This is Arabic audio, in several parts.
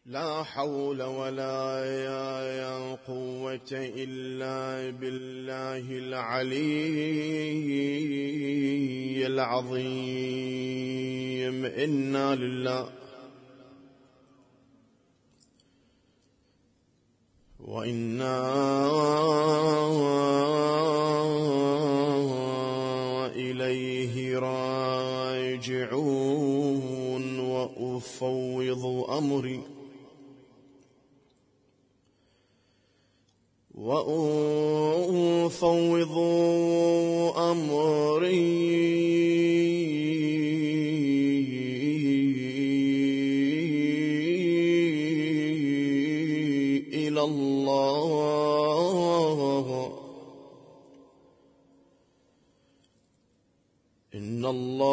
لا حول ولا قوة إلا بالله العلي العظيم. إنا لله وإنا إليه راجعون. وأفوض أمري إلى الله. إن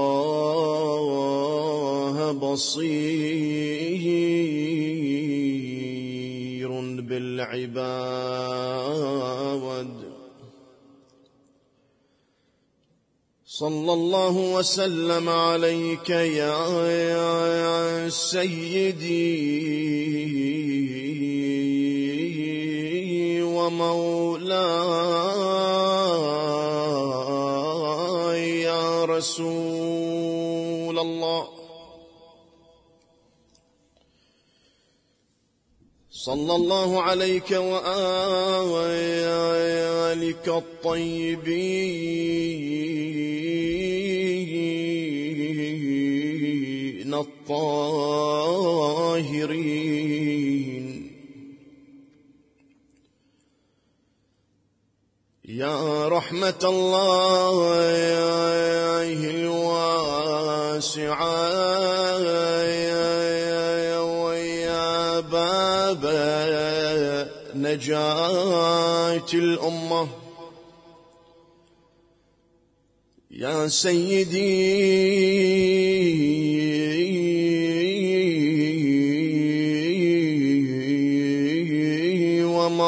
الله بصير بالعباد. صلى الله وسلم عليك يا سيدي ومولاي يا رسول الله. صلى الله عليك وآلك الطيبين الطاهرين. يا رحمة الله الواسعة ويا باب نجاة الأمة. يا سيدي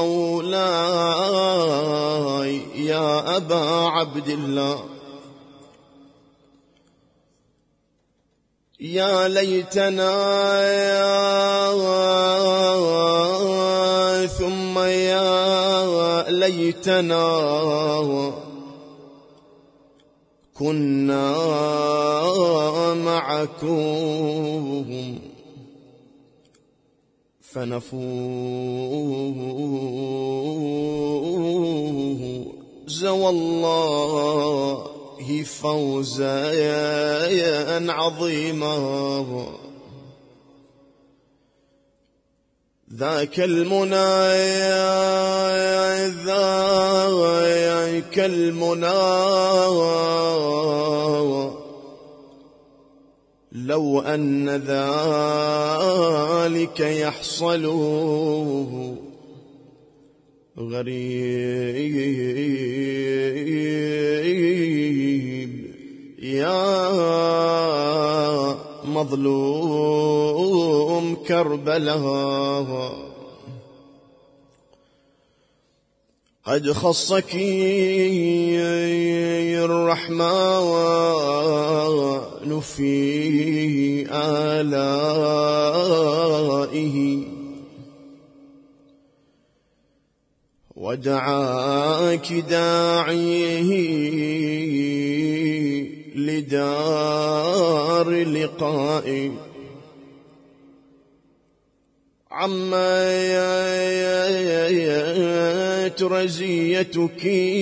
ومولاي يا أبا عبد الله. يا ليتنا ثم يا ليتنا كنا معكم فنفوز والله فوزا عظيما. ذاك المنى لو أن ذلك يحصل غريب. يا مظلوم كربلاء قد خصك الرحمن في آلائه ودعاك داعيه لدار لقائي. عمت رزيتك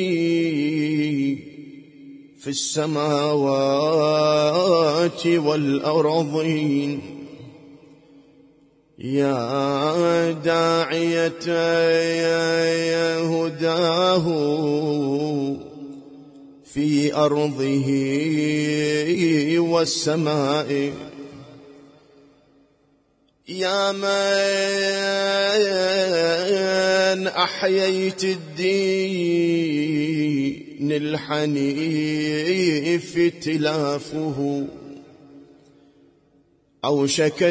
في السماوات والأرضين. يا داعية هداه في أرضه والسماء. يا من أحييت الدين الحنيف تلافه أوشك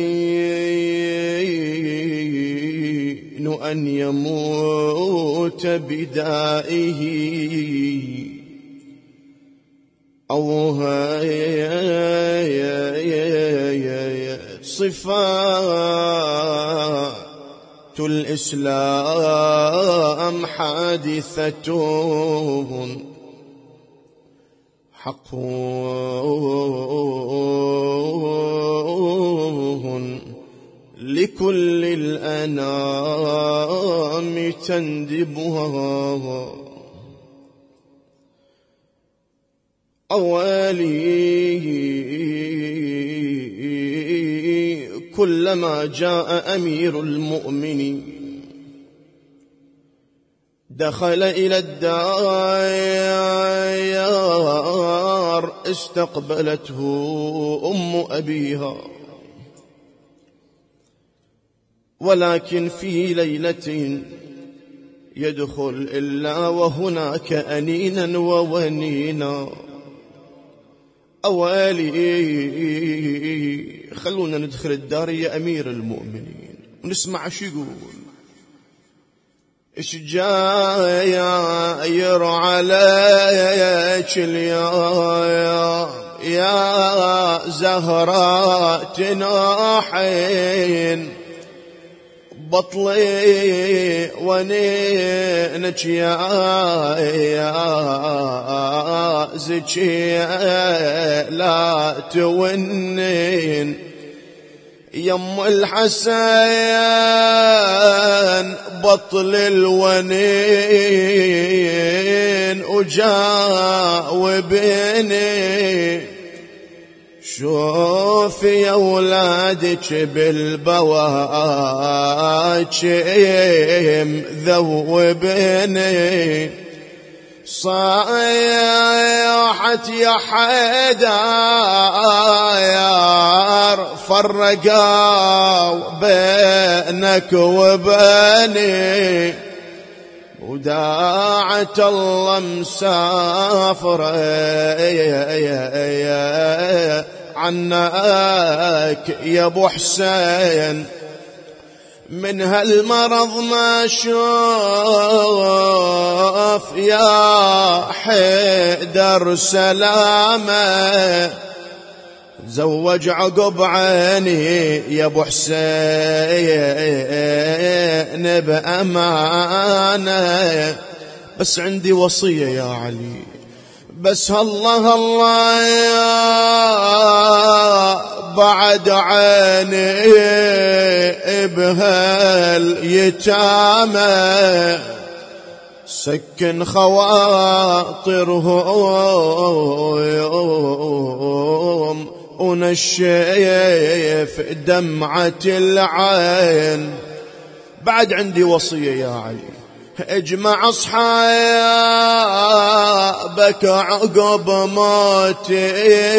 الدين أن يموت بدائه أو صفات الإسلام حادثة حق لكل الأنام تندبها أولي كلما جاء أمير المؤمنين دخل إلى الدار استقبلته أم أبيها، ولكن في ليلة يدخل إلا وهناك أنينا وونينا. أوالي خلونا ندخل الدار يا أمير المؤمنين ونسمع شو يقول. إيش جاير عليك يا زهراء تناحين بطلي ونينك يا زكي لا تونين يم الحسن بطل الونين وجاوبني شوف يا ولادك بالبواجم ذوبني صايحت يا حيدر فرقوا بينك وبيني وداعت الله مسافرة عنك يا ابو حسين من هالمرض ما شوف يا حيدر سلامة زوج عقب عيني يا ابو حسين بأمانة. بس عندي وصية يا علي، بس الله الله يا بعد عيني بهاليتامى سكن خواطرهم ونشيف دمعة العين. بعد عندي وصية يا علي، اجمع اصحابك عقب موتي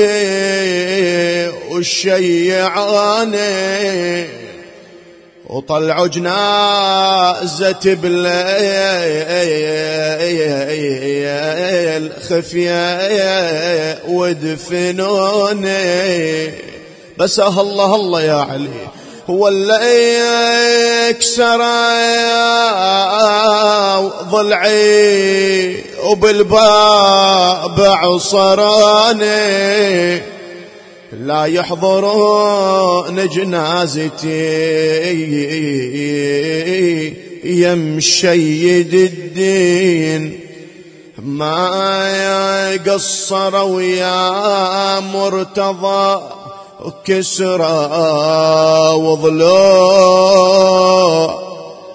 وشيعاني وطلعوا جنازة بالليل خفية ودفنوني. بس الله الله يا علي هو اللي يكسر ضلعي وبالباب عصراني لا يحضرون جنازتي يا مشيد الدين ما يقصروا يا مرتضى كسرى وضلوع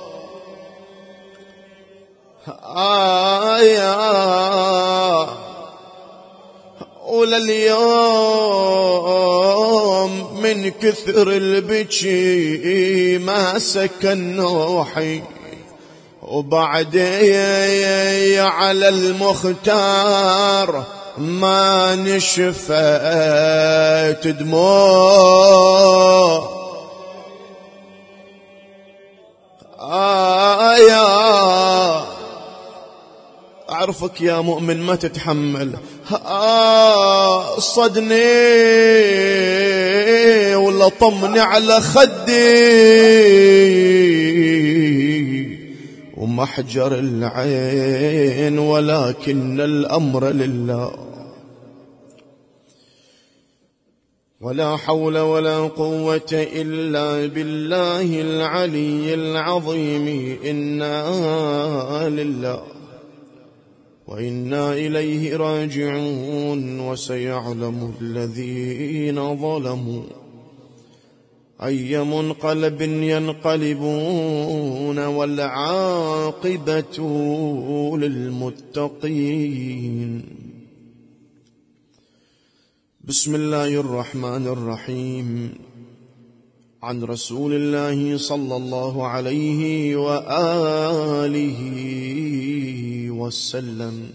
ولليوم من كثر البكي ما سكن نوحي وبعدي على المختار ما نشفت دموع. أعرفك يا مؤمن ما تتحمل صدني ولا طمني على خدي ومحجر العين ولكن الأمر لله. ولا حول ولا قوة إلا بالله العلي العظيم. إنا لله وإنا إليه راجعون. وسيعلم الذين ظلموا أي منقلب ينقلبون، والعاقبة للمتقين. بسم الله الرحمن الرحيم. عن رسول الله صلى الله عليه وآله وسلم: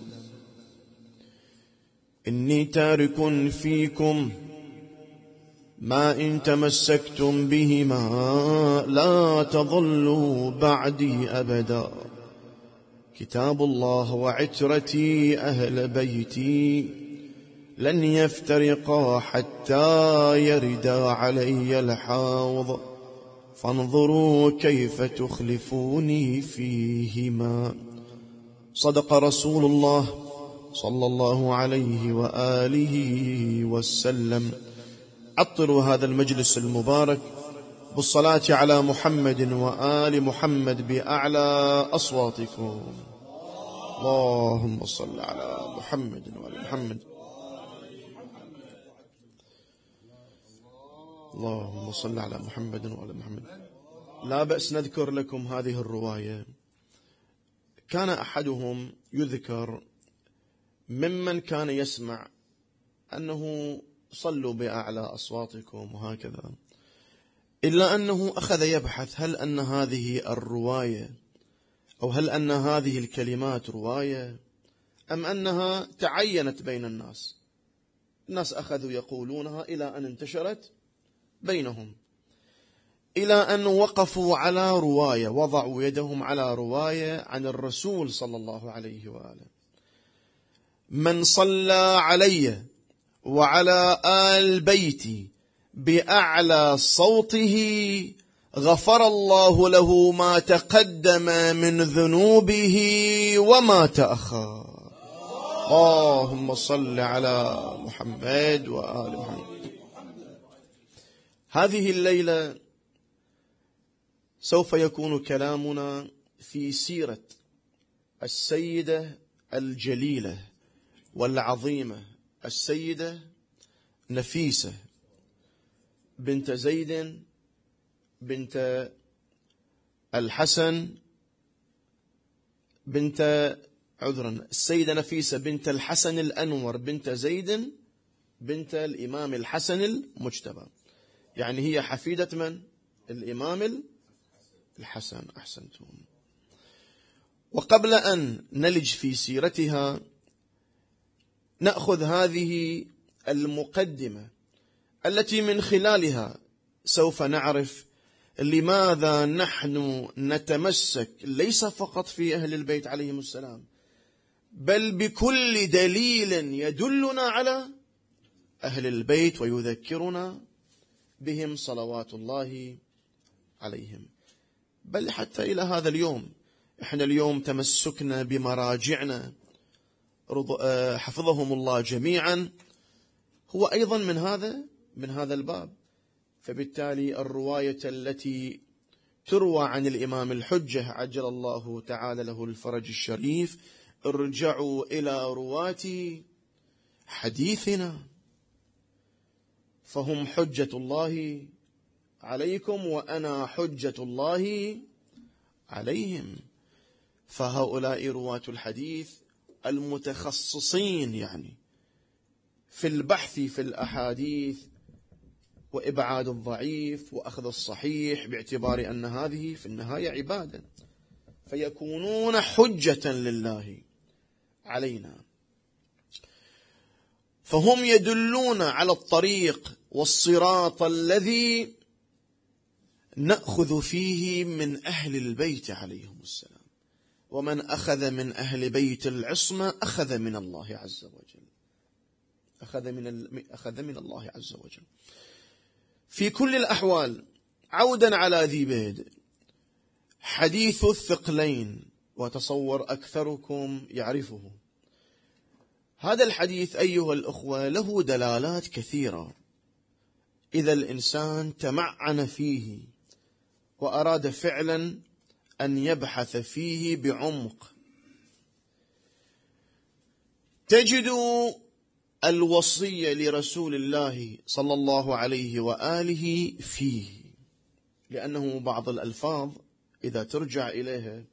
إني تارك فيكم ما إن تمسكتم بهما لا تضلوا بعدي أبدا، كتاب الله وعترتي أهل بيتي لن يفترقا حتى يردا علي الحوض، فانظروا كيف تخلفوني فيهما. صدق رسول الله صلى الله عليه وآله وسلم. عطروا هذا المجلس المبارك بالصلاة على محمد وآل محمد بأعلى أصواتكم. اللهم صل على محمد وآل محمد. اللهم صل على محمد وآل محمد. لا بأس نذكر لكم هذه الرواية. كان أحدهم يذكر ممن كان يسمع أنه صلوا بأعلى أصواتكم وهكذا، إلا أنه أخذ يبحث هل أن هذه الرواية أو هل أن هذه الكلمات رواية أم أنها تعينت بين الناس. الناس أخذوا يقولونها إلى أن انتشرت بينهم، إلى أن وقفوا على رواية، وضعوا يدهم على رواية عن الرسول صلى الله عليه وآله: من صلى علي وعلى آل بيتي بأعلى صوته غفر الله له ما تقدم من ذنوبه وما تأخر. اللهم صل على محمد وآل محمد. هذه الليلة سوف يكون كلامنا في سيرة السيدة الجليلة والعظيمة السيدة نفيسة بنت زيد بنت الحسن السيدة نفيسة بنت الحسن الأنور بنت زيد بنت الإمام الحسن المجتبى، يعني هي حفيدة من؟ الإمام الحسن. أحسنتم. وقبل أن نلج في سيرتها نأخذ هذه المقدمة التي من خلالها سوف نعرف لماذا نحن نتمسك ليس فقط في أهل البيت عليهم السلام، بل بكل دليل يدلنا على أهل البيت ويذكرنا بهم صلوات الله عليهم. بل حتى إلى هذا اليوم، إحنا اليوم تمسكنا بمراجعنا حفظهم الله جميعا هو أيضا من هذا الباب. فبالتالي الرواية التي تروى عن الإمام الحجة عجل الله تعالى له الفرج الشريف: ارجعوا إلى رواة حديثنا فهم حجة الله عليكم وأنا حجة الله عليهم. فهؤلاء رواة الحديث المتخصصين يعني في البحث في الأحاديث وإبعاد الضعيف وأخذ الصحيح، باعتبار أن هذه في النهاية عبادة، فيكونون حجة لله علينا. فهم يدلون على الطريق والصراط الذي نأخذ فيه من أهل البيت عليهم السلام. ومن أخذ من أهل بيت العصمة أخذ من الله عز وجل، أخذ من الله عز وجل. في كل الأحوال، عودا على ذي بيد، حديث الثقلين، وتصور أكثركم يعرفه. هذا الحديث أيها الأخوة له دلالات كثيرة، إذا الإنسان تمعن فيه وأراد فعلا أن يبحث فيه بعمق، تجد الوصية لرسول الله صلى الله عليه وآله فيه، لأنه بعض الألفاظ إذا ترجع إليها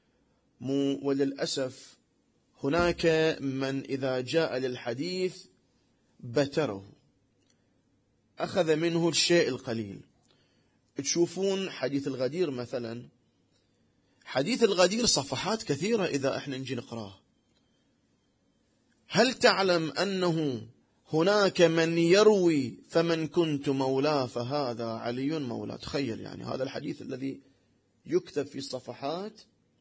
وللأسف هناك من إذا جاء للحديث بتره، أخذ منه الشيء القليل. تشوفون حديث الغدير مثلا، حديث الغدير صفحات كثيرة إذا احنا نجي نقراه. هل تعلم أنه هناك من يروي فمن كنت مولاه فهذا علي مولاه؟ تخيل يعني هذا الحديث الذي يكتب في الصفحات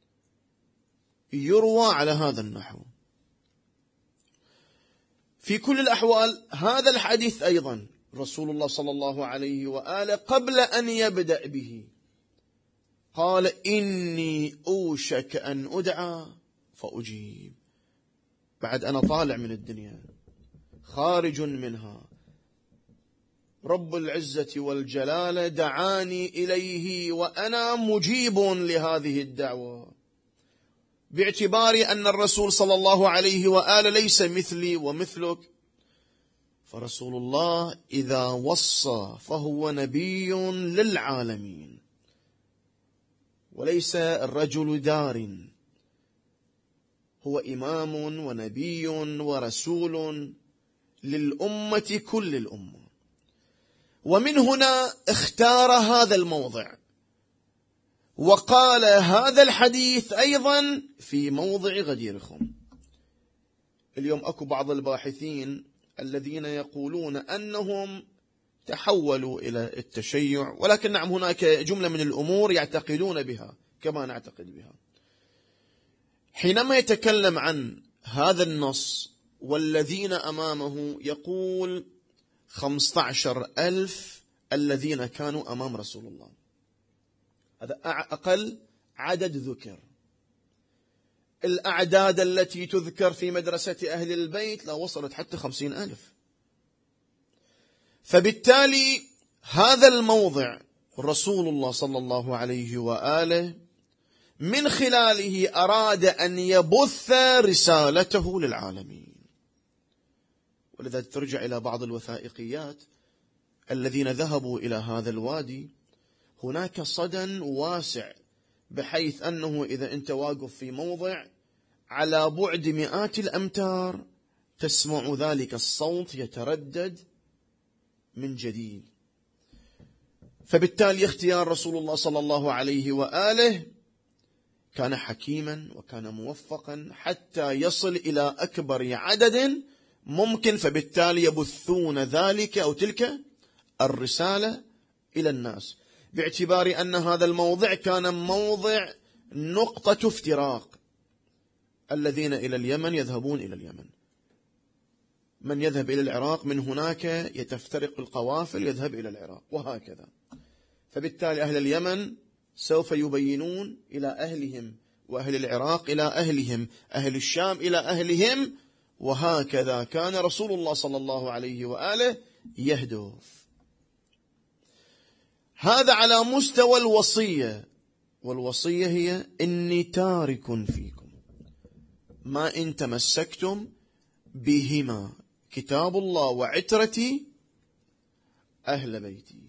يروى على هذا النحو. في كل الأحوال هذا الحديث أيضا رسول الله صلى الله عليه وآله قبل أن يبدأ به قال إني أوشك أن أدعى فأجيب. بعد أنا طالع من الدنيا خارج منها، رب العزة والجلال دعاني إليه وأنا مجيب لهذه الدعوة، باعتبار أن الرسول صلى الله عليه وآله ليس مثلي ومثلك. فرسول الله إذا وصى فهو نبي للعالمين، وليس الرجل دار، هو إمام ونبي ورسول للأمة كل الأمة. ومن هنا اختار هذا الموضع وقال هذا الحديث أيضا في موضع غديركم. اليوم أكو بعض الباحثين الذين يقولون أنهم تحولوا إلى التشيع، ولكن نعم هناك جملة من الأمور يعتقدون بها كما نعتقد بها. حينما يتكلم عن هذا النص والذين أمامه يقول 15,000 الذين كانوا أمام رسول الله، هذا أقل عدد ذكر. الأعداد التي تذكر في مدرسة أهل البيت لا وصلت حتى 50,000. فبالتالي هذا الموضع رسول الله صلى الله عليه وآله من خلاله أراد أن يبث رسالته للعالمين. ولذا ترجع إلى بعض الوثائقيات الذين ذهبوا إلى هذا الوادي، هناك صدى واسع بحيث أنه إذا أنت واقف في موضع على بعد مئات الأمتار تسمع ذلك الصوت يتردد من جديد. فبالتالي اختيار رسول الله صلى الله عليه وآله كان حكيما وكان موفقا حتى يصل إلى أكبر عدد ممكن، فبالتالي يبثون ذلك أو تلك الرسالة إلى الناس، باعتبار أن هذا الموضع كان موضع نقطة افتراق. الذين إلى اليمن يذهبون إلى اليمن، من يذهب إلى العراق من هناك يتفترق القوافل يذهب إلى العراق، وهكذا. فبالتالي أهل اليمن سوف يبينون إلى أهلهم، وأهل العراق إلى أهلهم، أهل الشام إلى أهلهم، وهكذا كان رسول الله صلى الله عليه وآله يهدف. هذا على مستوى الوصية، والوصية هي إني تارك فيكم ما إن تمسكتم بهما كتاب الله وعترتي أهل بيتي.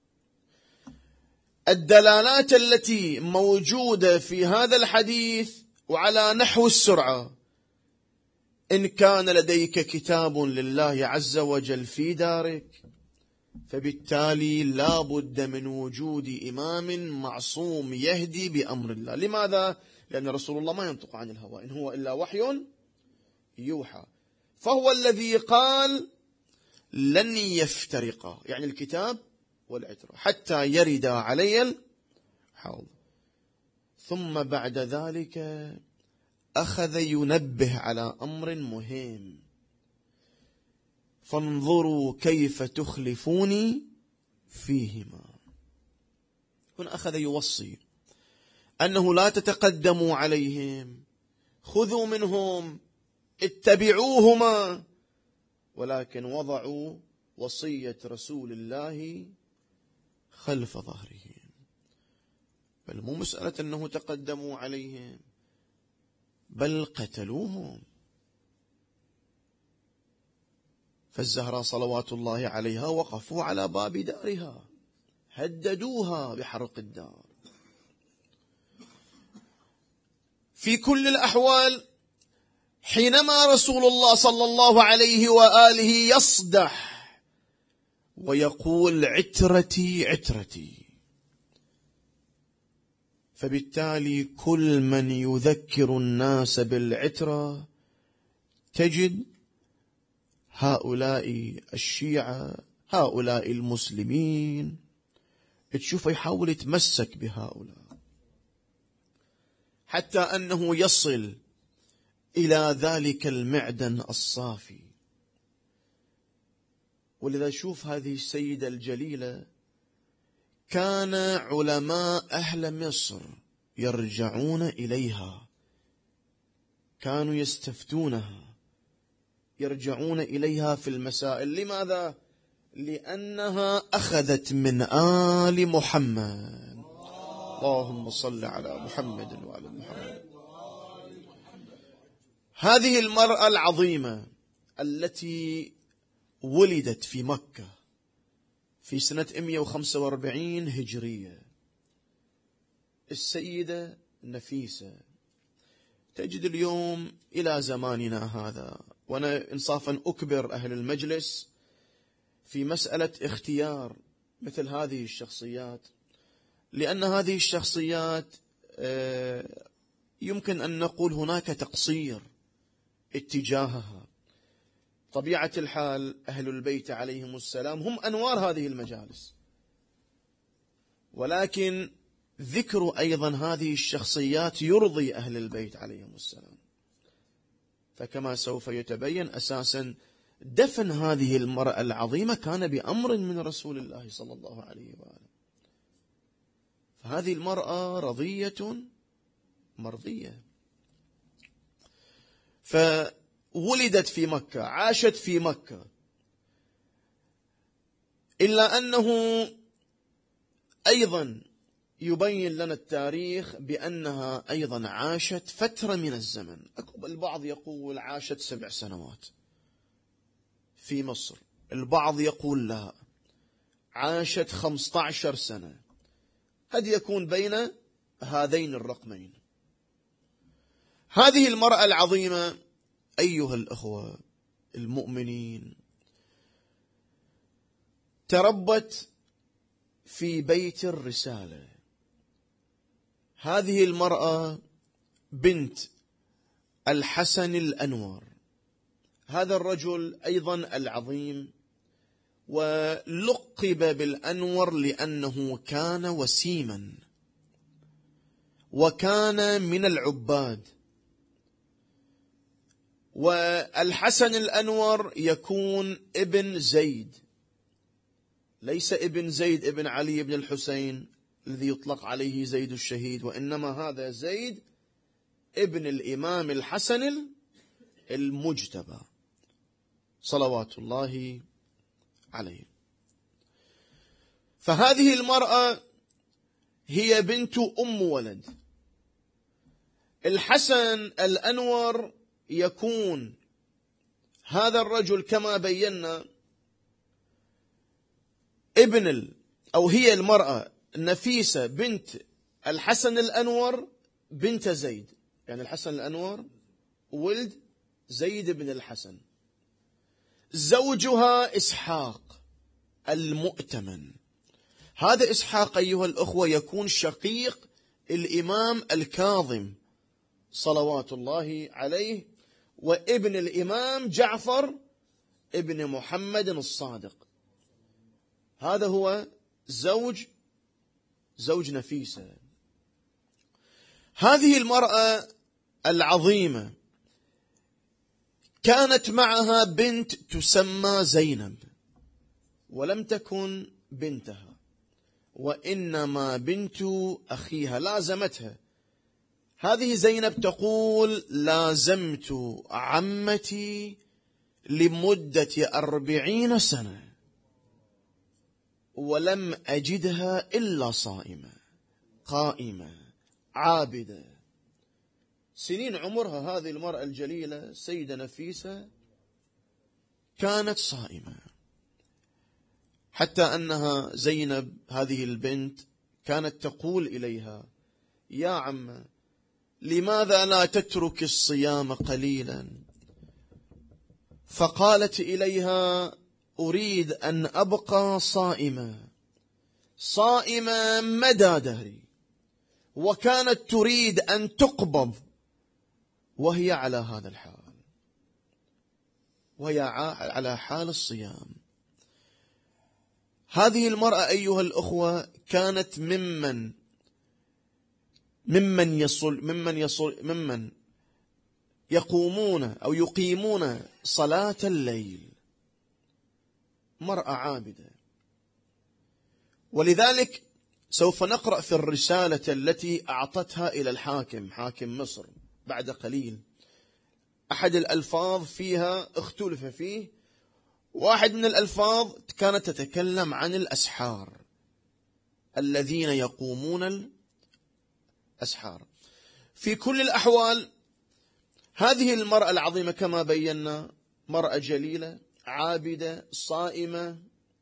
الدلالات التي موجودة في هذا الحديث وعلى نحو السرعة: إن كان لديك كتاب لله عز وجل في دارك فبالتالي لا بد من وجود إمام معصوم يهدي بأمر الله. لماذا؟ لأن رسول الله ما ينطق عن الهوى، إن هو إلا وحي يوحى. فهو الذي قال لن يفترقا، يعني الكتاب والعترة، حتى يرد علي الحوض. ثم بعد ذلك أخذ ينبه على أمر مهم: فانظروا كيف تخلفوني فيهما. هنا أخذ يوصي أنه لا تتقدموا عليهم، خذوا منهم، اتبعوهما، ولكن وضعوا وصية رسول الله خلف ظهرهم. بل مو مسألة أنه تقدموا عليهم، بل قتلوهم. فالزهراء صلوات الله عليها وقفوا على باب دارها، هددوها بحرق الدار. في كل الأحوال حينما رسول الله صلى الله عليه وآله يصدح ويقول عترتي عترتي، فبالتالي كل من يذكر الناس بالعترة تجد هؤلاء الشيعة، هؤلاء المسلمين، تشوفه يحاول يتمسك بهؤلاء حتى أنه يصل إلى ذلك المعدن الصافي. ولذا شوف هذه السيدة الجليلة، كان علماء أهل مصر يرجعون إليها، كانوا يستفتونها، يرجعون إليها في المسائل. لماذا؟ لأنها أخذت من آل محمد. اللهم صل على محمد وعلى محمد. هذه المرأة العظيمة التي ولدت في مكة في سنة 145 هجرية، السيدة نفيسة، تجد اليوم إلى زماننا هذا، وأنا إنصافا أكبر أهل المجلس في مسألة اختيار مثل هذه الشخصيات، لأن هذه الشخصيات يمكن أن نقول هناك تقصير اتجاهها. طبيعة الحال أهل البيت عليهم السلام هم أنوار هذه المجالس، ولكن ذكر أيضا هذه الشخصيات يرضي أهل البيت عليهم السلام. فكما سوف يتبين أساسا دفن هذه المرأة العظيمة كان بأمر من رسول الله صلى الله عليه وآله. فهذه المرأة رضية مرضية، فولدت في مكة، عاشت في مكة، إلا أنه أيضا يبين لنا التاريخ بأنها أيضا عاشت فترة من الزمن. البعض يقول عاشت 7 سنوات في مصر، البعض يقول لا عاشت 15 سنة، قد يكون بين هذين الرقمين. هذه المرأة العظيمة أيها الأخوة المؤمنين تربت في بيت الرسالة. هذه المرأة بنت الحسن الأنور، هذا الرجل أيضا العظيم، ولقب بالأنور لأنه كان وسيما وكان من العباد. والحسن الأنور يكون ابن زيد، ليس ابن زيد ابن علي بن الحسين الذي يطلق عليه زيد الشهيد، وإنما هذا زيد ابن الإمام الحسن المجتبى صلوات الله عليه. فهذه المرأة هي بنت أم ولد. الحسن الأنور يكون هذا الرجل كما بينا أو هي المرأة نفيسة بنت الحسن الأنور بنت زيد، يعني الحسن الأنور ولد زيد بن الحسن. زوجها إسحاق المؤتمن. هذا إسحاق أيها الأخوة يكون شقيق الإمام الكاظم صلوات الله عليه، وابن الإمام جعفر ابن محمد الصادق. هذا هو زوج نفيسة. هذه المرأة العظيمة كانت معها بنت تسمى زينب، ولم تكن بنتها وإنما بنت أخيها، لازمتها. هذه زينب تقول لازمت عمتي لمدة 40 سنة، ولم أجدها إلا صائمة قائمة عابدة. سنين عمرها هذه المرأة الجليلة السيدة نفيسة كانت صائمة، حتى أنها زينب هذه البنت كانت تقول إليها: يا عم، لماذا لا تترك الصيام قليلا؟ فقالت إليها: أريد أن أبقى صائمة صائمة مدى دهري. وكانت تريد أن تقبض وهي على هذا الحال، وهي على حال الصيام. هذه المرأة أيها الأخوة كانت ممن يقومون أو يقيمون صلاة الليل، مرأة عابدة. ولذلك سوف نقرأ في الرسالة التي أعطتها إلى الحاكم، حاكم مصر، بعد قليل. أحد الألفاظ فيها اختلف فيه، واحد من الألفاظ كانت تتكلم عن الأسحار، الذين يقومون الأسحار. في كل الأحوال هذه المرأة العظيمة كما بينا مرأة جليلة عابدة صائمة.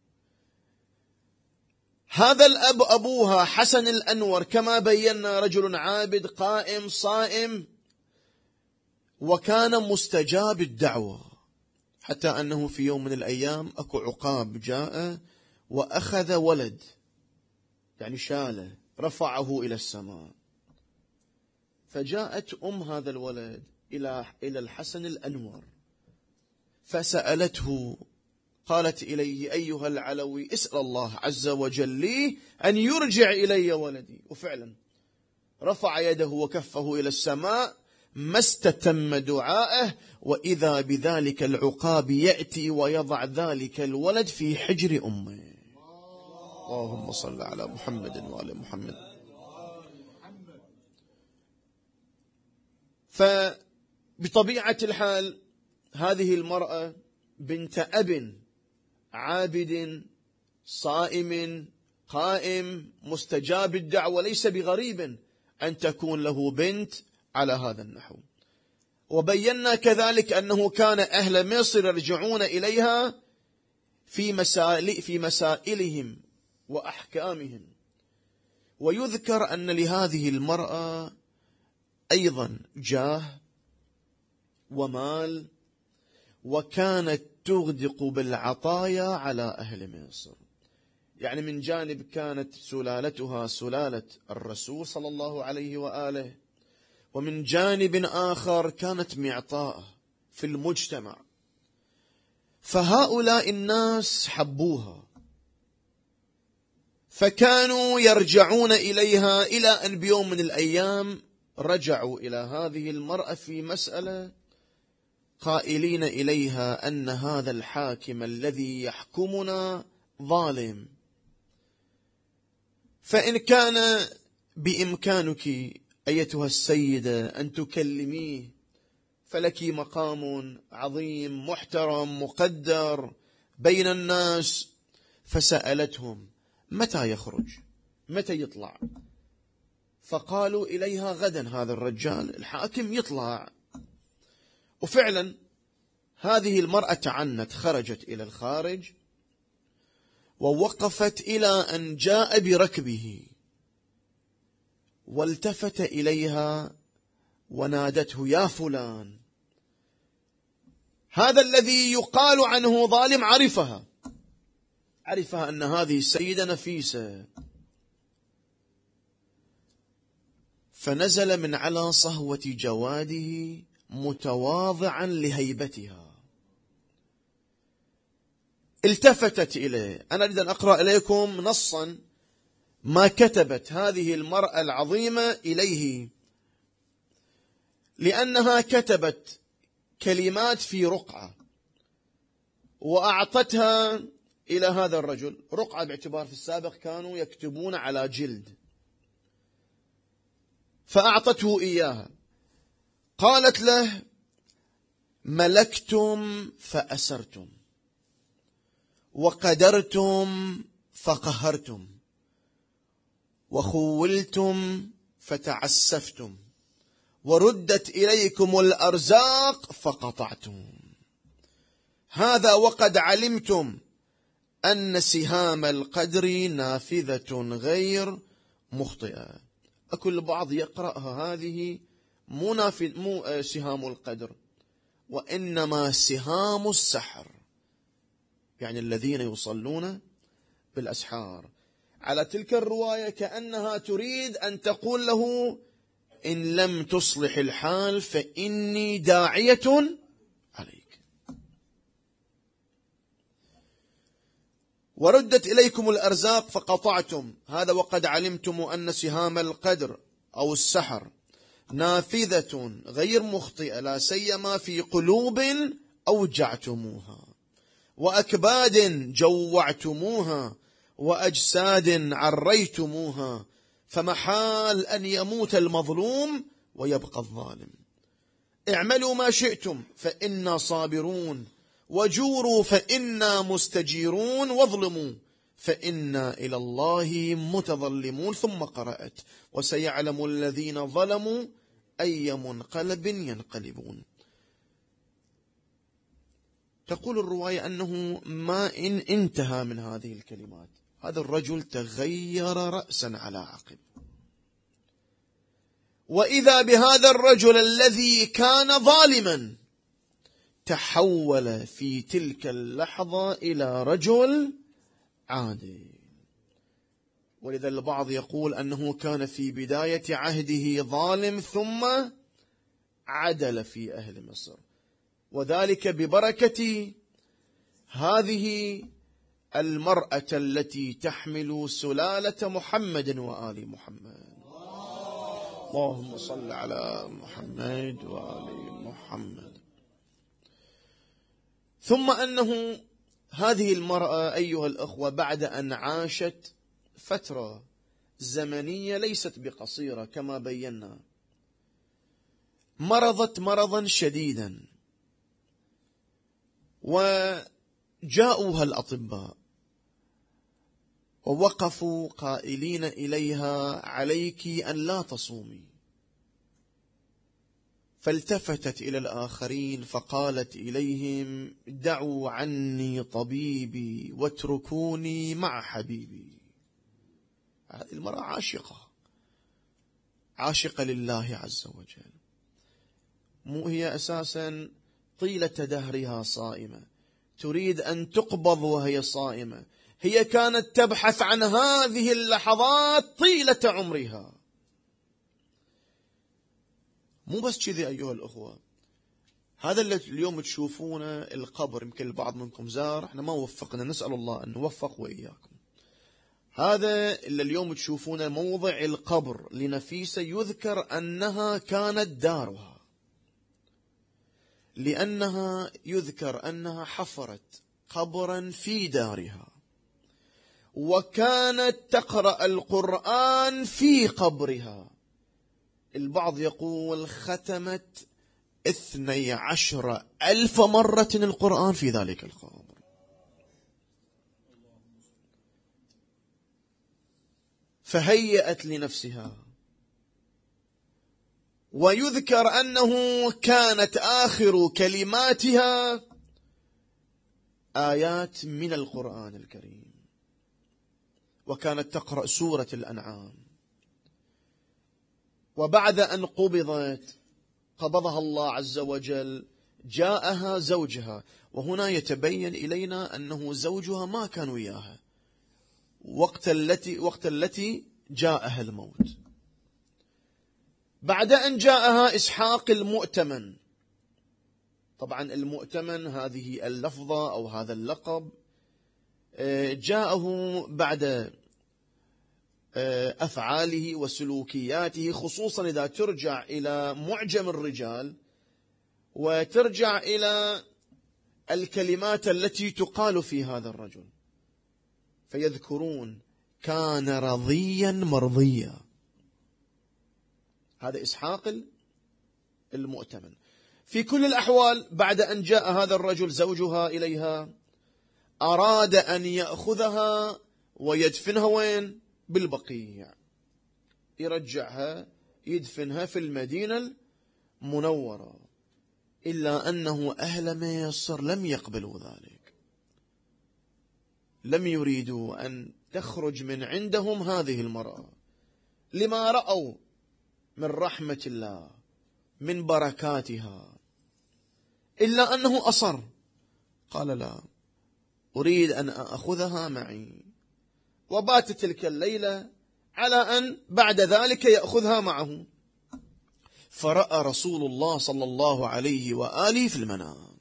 هذا الأب أبوها حسن الأنور كما بينا رجل عابد قائم صائم، وكان مستجاب الدعوة، حتى أنه في يوم من الأيام أكو عقاب جاء وأخذ ولد، يعني شاله رفعه إلى السماء. فجاءت هذا الولد إلى الحسن الأنور فسألته، قالت إليه: أيها العلوي، اسأل الله عز وجل لي أن يرجع إلي ولدي. وفعلا رفع يده وكفه إلى السماء، ما استتم دعائه، وإذا بذلك العقاب يأتي ويضع ذلك الولد في حجر أمه. اللهم صل على محمد وعلى محمد. فبطبيعة الحال هذه المرأة بنت أب عابد صائم قائم مستجاب الدعوة، ليس بغريب أن تكون له بنت على هذا النحو. وبينا كذلك أنه كان أهل مصر يرجعون إليها في مسائلهم وأحكامهم. ويذكر أن لهذه المرأة أيضا جاه ومال، وكانت تغدق بالعطايا على أهل مصر. يعني من جانب كانت سلالتها سلالة الرسول صلى الله عليه وآله، ومن جانب آخر كانت معطاءة في المجتمع. فهؤلاء الناس حبوها، فكانوا يرجعون إليها، إلى أن بيوم من الأيام رجعوا إلى هذه المرأة في مسألة، قائلين إليها أن هذا الحاكم الذي يحكمنا ظالم، فإن كان بإمكانك أيتها السيدة أن تكلميه، فلك مقام عظيم محترم مقدر بين الناس. فسألتهم: متى يخرج؟ متى يطلع؟ فقالوا إليها: غدا هذا الرجال الحاكم يطلع. وفعلا هذه المرأة تعنت، خرجت إلى الخارج ووقفت إلى أن جاء بركبه، والتفت إليها ونادته: يا فلان. هذا الذي يقال عنه ظالم عرفها أن هذه السيدة نفيسة، فنزل من على صهوة جواده متواضعا لهيبتها. التفتت إليه. أنا أريد أن أقرأ إليكم نصا ما كتبت هذه المرأة العظيمة إليه، لأنها كتبت كلمات في رقعة وأعطتها إلى هذا الرجل. رقعة باعتبار في السابق كانوا يكتبون على جلد، فأعطته إياها. قالت له: ملكتم فأسرتم، وقدرتم فقهرتم، وخولتم فتعسفتم، وردت إليكم الأرزاق فقطعتم. هذا وقد علمتم أن سهام القدر نافذة غير مخطئة. أكل البعض يقرأها هذه مو سهام القدر، وإنما سهام السحر، يعني الذين يصلون بالأسحار. على تلك الرواية كأنها تريد أن تقول له: إن لم تصلح الحال فإني داعية عليك. وردت إليكم الأرزاق فقطعتم، هذا وقد علمتم أن سهام القدر أو السحر نافذة غير مخطئة، لا سيما في قلوب أوجعتموها، وأكباد جوعتموها، وأجساد عريتموها، فمحال أن يموت المظلوم ويبقى الظالم. اعملوا ما شئتم فإنا صابرون، وجوروا فإنا مستجيرون، واظلموا فإنا إلى الله متظلمون. ثم قرأت: وسيعلم الذين ظلموا أي منقلب ينقلبون. تقول الرواية أنه ما إن انتهى من هذه الكلمات هذا الرجل تغير رأسا على عقب، وإذا بهذا الرجل الذي كان ظالما تحول في تلك اللحظة إلى رجل عادل. ولذا البعض يقول أنه كان في بداية عهده ظالم ثم عدل في أهل مصر، وذلك ببركة هذه المرأة التي تحمل سلالة محمد وآل محمد. اللهم صل على محمد وآل محمد. ثم أنه هذه المرأة أيها الأخوة بعد أن عاشت فترة زمنية ليست بقصيرة كما بينا، مرضت مرضا شديدا، وجاءوها الأطباء ووقفوا قائلين إليها: عليك أن لا تصومي. فالتفتت إلى الآخرين فقالت إليهم: دعوا عني طبيبي واتركوني مع حبيبي. هذه المرأة عاشقة لله عز وجل، مو هي أساسا طيلة دهرها صائمة، تريد أن تقبض وهي صائمة. هي كانت تبحث عن هذه اللحظات طيلة عمرها. مو بس كذي أيها الأخوة، هذا اللي اليوم تشوفونه القبر، يمكن البعض منكم زار، احنا ما وفقنا، نسأل الله أن نوفق وإياكم. هذا اللي اليوم تشوفونه موضع القبر لنفيسة، يذكر أنها كانت دارها، لأنها يذكر أنها حفرت قبرا في دارها، وكانت تقرأ القرآن في قبرها. البعض يقول ختمت 12,000 مرة القرآن في ذلك القبر. فهيأت لنفسها. ويذكر أنه كانت آخر كلماتها آيات من القرآن الكريم، وكانت تقرأ سورة الأنعام. وبعد أن قبضها الله عز وجل، جاءها زوجها، وهنا يتبين إلينا أنه زوجها ما كان وياها وقت التي جاءها الموت. بعد أن جاءها إسحاق المؤتمن، طبعا المؤتمن هذه اللفظة أو هذا اللقب جاءه بعد أفعاله وسلوكياته، خصوصا إذا ترجع إلى معجم الرجال وترجع إلى الكلمات التي تقال في هذا الرجل، فيذكرون: كان رضيا مرضيا. هذا إسحاق المؤتمن. في كل الأحوال بعد أن جاء هذا الرجل زوجها إليها، أراد أن يأخذها ويدفنها وين؟ بالبقيع، يرجعها يدفنها في المدينة المنورة. إلا أنه أهل مصر لم يقبلوا ذلك، لم يريدوا أن تخرج من عندهم هذه المرأة، لما رأوا من رحمة الله من بركاتها. إلا أنه أصر، قال لا، أريد أن أخذها معي. وبات تلك الليلة على أن بعد ذلك يأخذها معه. فرأى رسول الله صلى الله عليه وآله في المنام،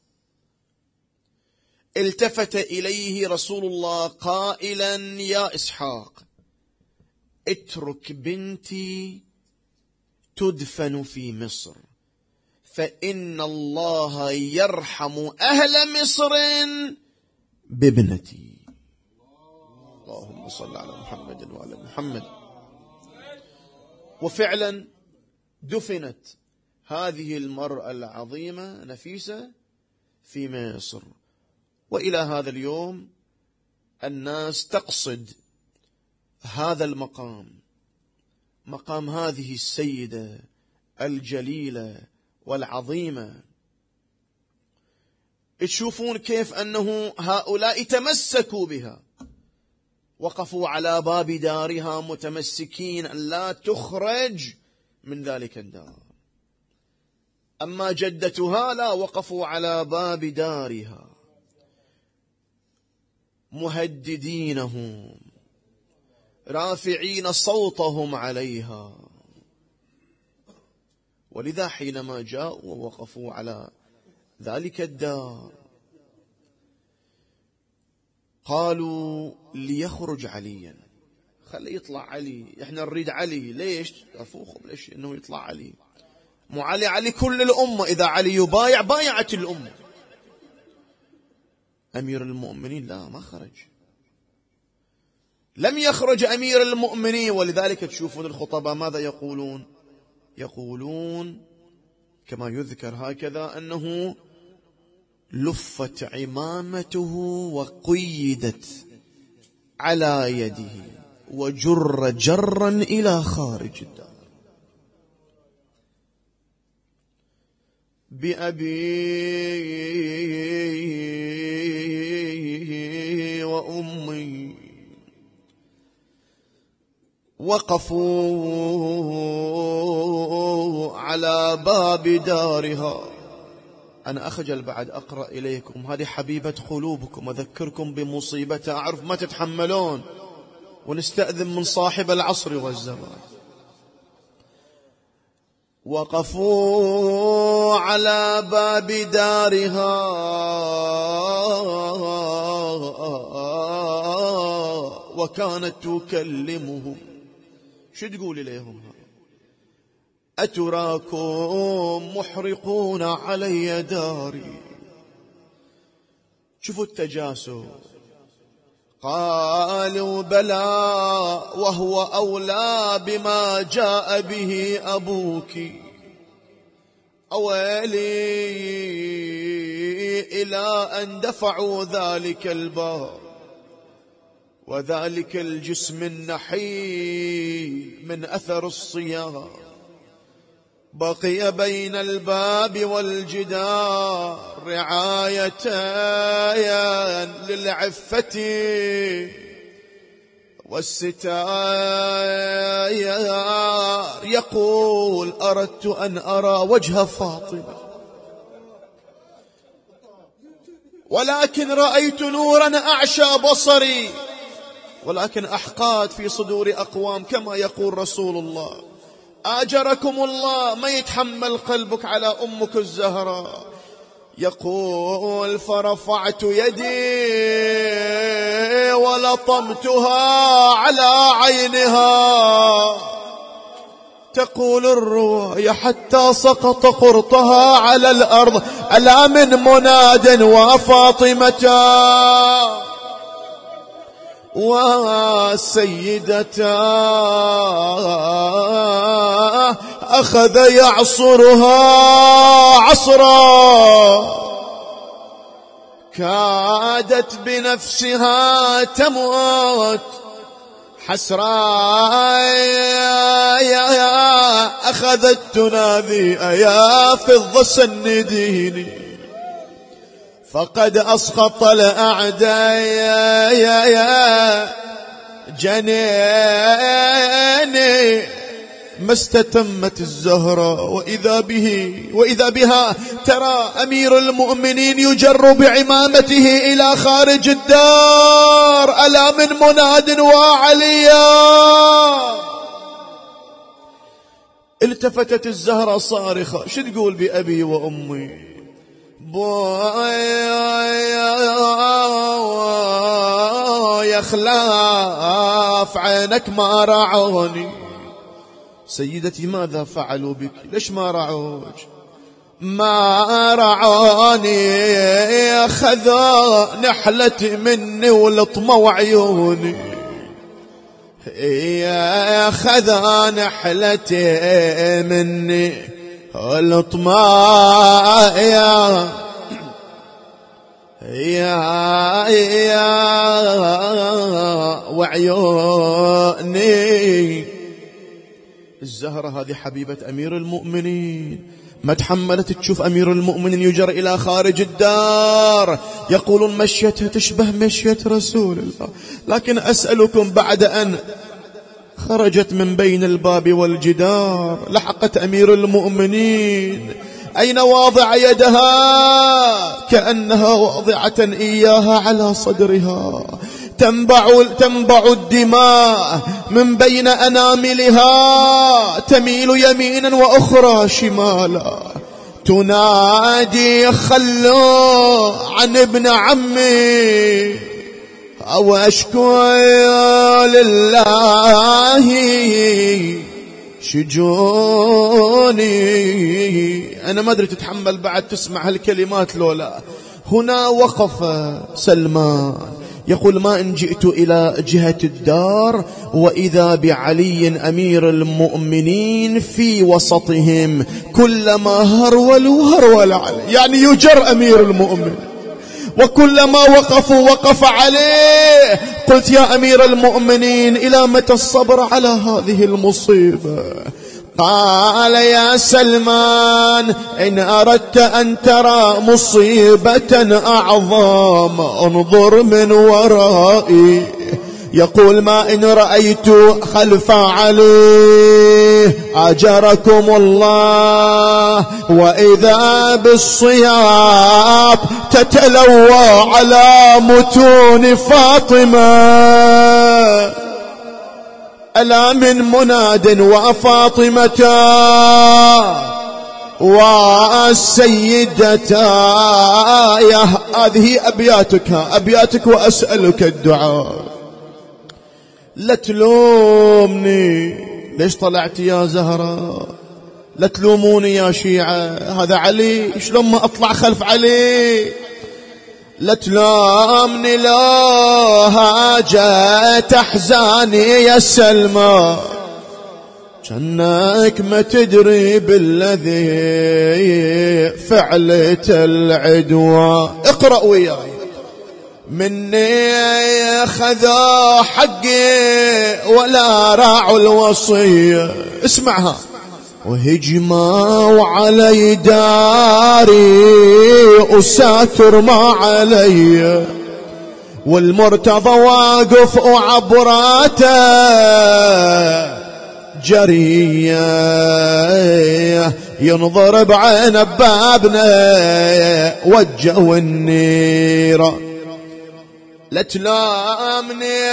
التفت إليه رسول الله قائلا: يا إسحاق، اترك بنتي تدفن في مصر، فإن الله يرحم أهل مصر بابنتي. اللهم صل على محمد وعلى محمد. وفعلا دفنت هذه المرأة العظيمة نفيسة في مصر. وإلى هذا اليوم الناس تقصد هذا المقام، مقام هذه السيدة الجليلة والعظيمة. تشوفون كيف أنه هؤلاء تمسكوا بها، وقفوا على باب دارها متمسكين أن لا تخرج من ذلك الدار. أما جدتها لا، وقفوا على باب دارها مهددينهم، رافعين صوتهم عليها. ولذا حينما جاءوا ووقفوا على ذلك الدار قالوا: ليخرج عليا، خلي يطلع علي، احنا نريد علي. ليش؟ افوخوا ليش انه يطلع علي؟ مو علي كل الامه، اذا علي يبايع بايعت الامه. امير المؤمنين لا، ما خرج، لم يخرج امير المؤمنين. ولذلك تشوفون الخطباء ماذا يقولون؟ يقولون كما يذكر هكذا أنه لفت عمامته وقيدت على يده وجر جرا إلى خارج الدار. بأبي وأمي وقفوا على باب دارها. أنا أخجل بعد أقرأ إليكم، هذه حبيبة قلوبكم، أذكركم بمصيبتها، أعرف ما تتحملون، ونستأذن من صاحب العصر والزمان. وقفوا على باب دارها وكانت تكلمهم. شو تقول لهم؟ أتراكم محرقون علي داري؟ شوفوا التجاسس. قالوا: بلى، وهو أولى بما جاء به أبوك. أويلي إلى أن دفعوا ذلك الباب وذلك الجسم النحيل من أثر الصيام، بقي بين الباب والجدار رعاية للعفة والستار. يقول: أردت أن أرى وجه فاطمة، ولكن رأيت نورا أعشى بصري، ولكن أحقاد في صدور أقوام، كما يقول رسول الله: آجركم الله، ما يتحمل قلبك على أمك الزهراء. يقول: فرفعت يدي ولطمتها على عينها. تقول الرواية: حتى سقط قرطها على الأرض، ألا من مناد وفاطمة وسيدتا أخذ يعصرها عصرا. كادت بنفسها تموت حسرايا أخذت تنادي يا فضة سنديني فقد أسقط الأعداء جنيني ما استتمت الزهرة وإذا بها ترى أمير المؤمنين يجر بعمامته إلى خارج الدار ألا من مناد وعليا. التفتت الزهرة صارخة شو تقول بأبي وأمي يا خلاف عينك ما رعوني. سيدتي ماذا فعلوا بك ليش ما رعوك؟ ما رعوني خذوا نحلتي مني ولطموا عيوني يا خذوا نحلتي مني ولطموا يا وعيوني. الزهرة هذه حبيبة أمير المؤمنين ما تحملت تشوف أمير المؤمنين يجر إلى خارج الدار. يقولون مشيتها تشبه مشية رسول الله. لكن أسألكم بعد أن خرجت من بين الباب والجدار لحقت أمير المؤمنين أين واضع يدها؟ كأنها واضعة إياها على صدرها تنبع الدماء من بين أناملها تميل يمينا وأخرى شمالا تنادي خلوا عن ابن عمي أو أشكو لله شجوني. أنا ما أدري تتحمل بعد تسمع هالكلمات لولا. هنا وقف سلمان يقول ما إن جئت إلى جهة الدار وإذا بعلي أمير المؤمنين في وسطهم كلما هرول علي يعني يجر أمير المؤمن وكلما وقفوا وقف عليه. قلت يا أمير المؤمنين إلى متى الصبر على هذه المصيبة؟ قال يا سلمان إن أردت أن ترى مصيبة أعظم انظر من ورائي. يقول ما إن رأيت خلف عليه أجركم الله وإذا بالصياب تتلوى على متون فاطمة ألا من مناد وفاطمة والسيدة. هذه أبياتك وأسألك الدعاء. لا تلومني ليش طلعت يا زهرة لا تلوموني يا شيعة هذا علي شلون ما أطلع خلف علي. لا تلومني لا هاجة تحزاني يا سلمى جنك ما تدري بالذي فعلت العدوى. اقرأ وياي مني خذا حقي ولا راعوا الوصية. اسمعها وهجموا علي داري أساتر ما علي والمرتضى واقف وعبراته جرية ينظر بعين بابنا وجهوا النيرة. لا تلامني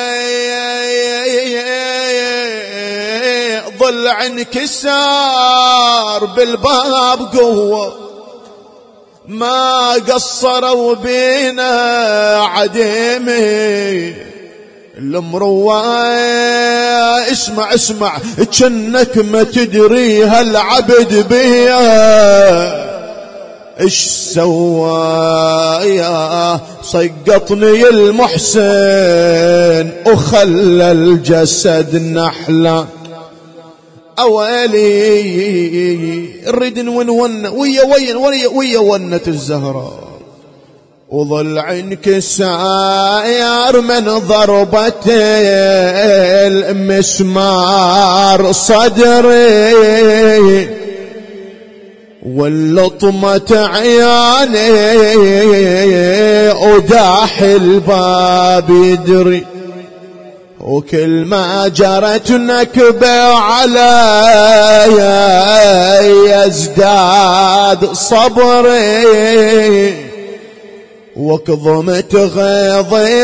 ضلع انكسار بالباب قوة ما قصروا بينا عديمي المروى. اسمع جنك ما تدري هالعبد بيا ايش سوايا صقطني المحسن وخلى الجسد نحلة. أولي نريد ونونة ويا ونة الزهراء وظل انكسار من ضربة المسمار صدري، واللطمة عياني وداح الباب يدري، وكل ما جرت نكبة علي يزداد صبري، وكظمت غيظي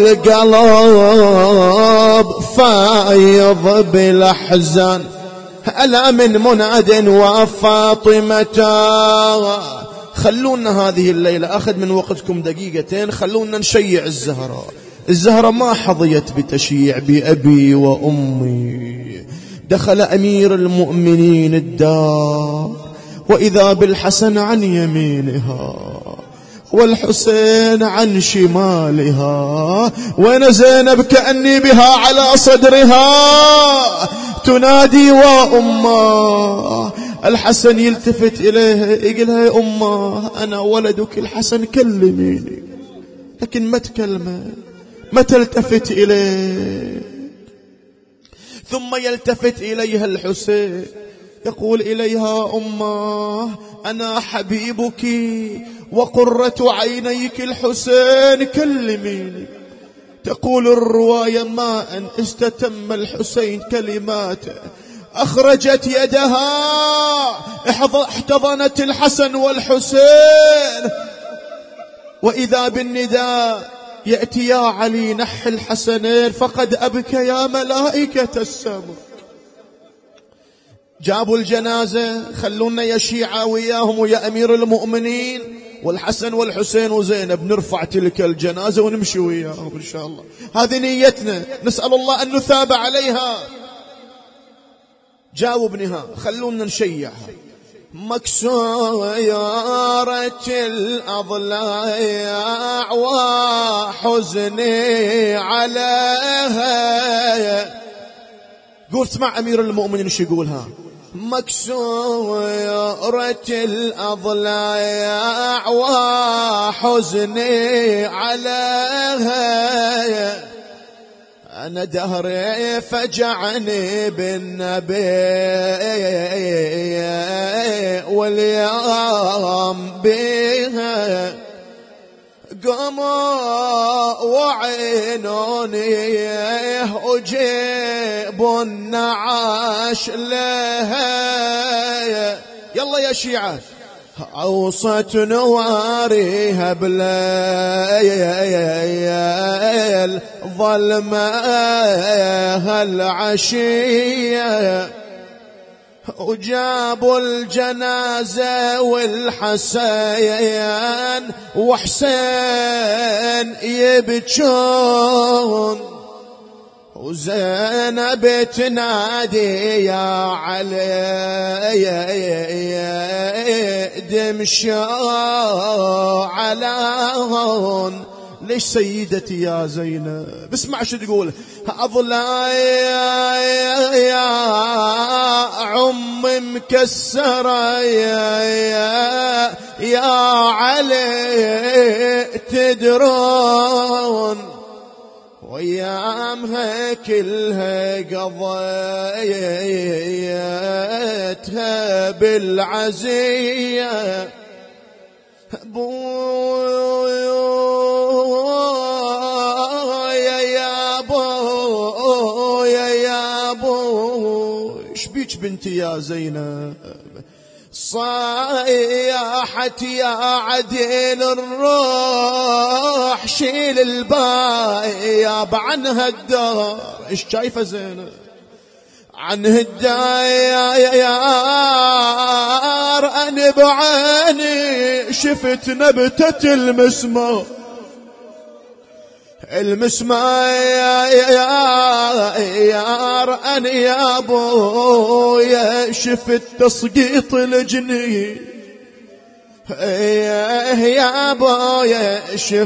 والقلب فايض بالاحزان. ألا من مناد وفاطمة. خلونا هذه الليلة أخذ من وقتكم دقيقتين، خلونا نشيع الزهرة. الزهرة ما حظيت بتشييع بأبي وأمي. دخل أمير المؤمنين الدار وإذا بالحسن عن يمينها والحسين عن شمالها، وين زينب كأني بها على صدرها تنادي وأمه. الحسن يلتفت إليها يقولها يا أمه أنا ولدك الحسن كلميني، لكن ما تكلمه، ما تلتفت إليه. ثم يلتفت إليها الحسين يقول إليها أمه أنا حبيبك وقرة عينيك الحسين كلميني. تقول الرواية ما أن استتم الحسين كلماته أخرجت يدها احتضنت الحسن والحسين، وإذا بالنداء يأتي يا علي نح الحسنين فقد أبكى يا ملائكة السماء. جابوا الجنازة، خلونا يا شيعة وياهم ويا أمير المؤمنين والحسن والحسين وزينب نرفع تلك الجنازة ونمشي وياهم إن شاء الله. هذه نيتنا، نسأل الله أن نثاب عليها. جاوب ابنها خلونا نشيعها. مكسورة الأضلاع وحزني عليها. قول اسمع أمير المؤمنين شو يقولها. مكسورة الأضلاع وحزني عليها، أنا دهري فجعني بالنبي واليوم بها قاموا وعينوني وجيبوا النعاش لها. يلا يا شيعة أوصت نواريها بليل ظلمها العشية، وجابوا الجنازة والحسين وحسين يبكون، وزينب تنادي يا علي دمشوا على هون. ليش سيدتي يا زينب؟ اسمع شو تقول. أضلاعي يا عم مكسرة يا علي تدرون، ويامها كلها قضيتها بالعزية. يا بو شبيك بنتي يا زينب؟ صايحت يا عديل الروح شيل البايب عنها الدار. ايش شايفه زينب؟ عنه الدار أنا بعيني شفت نبتة المسمار أنا يا أبويا شفت تسقيط الجنين يا أبويا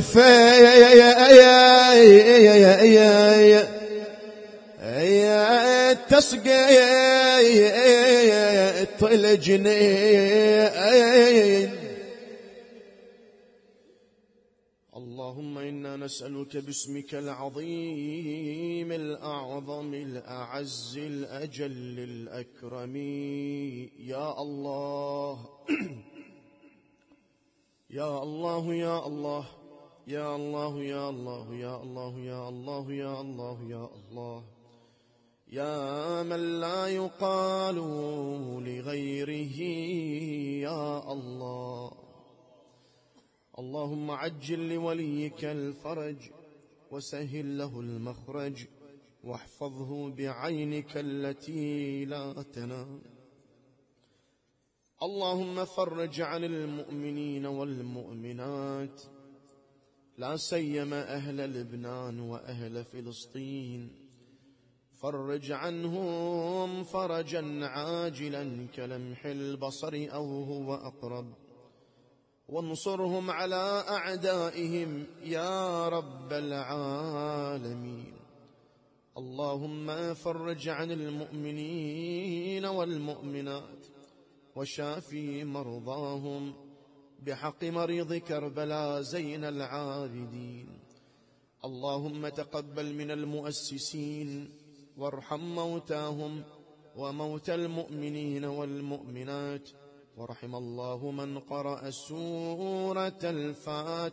شفت تسقيط الجنين. اللهم إنا نسألك باسمك العظيم الأعظم الأعز الأجل الأكرم يا الله يا الله يا الله يا الله يا الله يا الله يا الله يا الله يا الله يا من لا يقال لغيره يا الله. اللهم عجل لوليك الفرج وسهل له المخرج واحفظه بعينك التي لا تنام. اللهم فرج عن المؤمنين والمؤمنات لا سيما أهل لبنان وأهل فلسطين، فرج عنهم فرجا عاجلا كلمح البصر أو هو أقرب، وانصرهم على أعدائهم يا رب العالمين. اللهم فرج عن المؤمنين والمؤمنات وشافي مرضاهم بحق مريض كربلاء زين العابدين. اللهم تقبل من المؤسسين وارحم موتاهم وموتى المؤمنين والمؤمنات، ورحم الله من قرأ سورة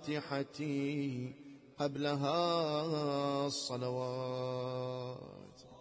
الفاتحة قبلها الصلوات.